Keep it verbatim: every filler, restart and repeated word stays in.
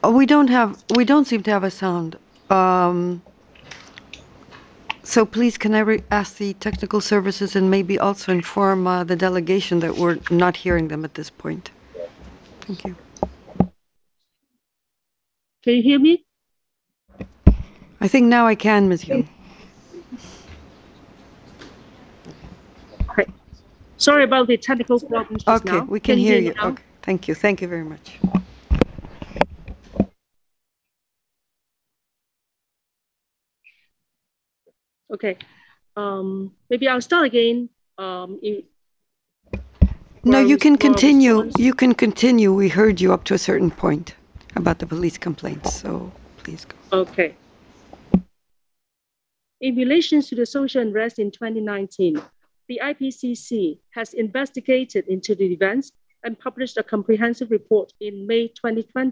Oh, we don't have, we don't seem to have a sound. Um, so please, can I re- ask the technical services and maybe also inform uh, the delegation that we're not hearing them at this point? Thank you. Can you hear me? I think now I can, Miz Young. Okay. Sorry about the technical problems just Okay, now. we can Can you hear hear me you. now? Okay, thank you. Thank you very much. Okay. Um, maybe I'll start again. Um, in, No, for our, you res- can for our continue. response. You can continue. We heard you up to a certain point about the police complaints, so please go. Okay. In relation to the social unrest in twenty nineteen, the I P C C has investigated into the events and published a comprehensive report in May twenty twenty.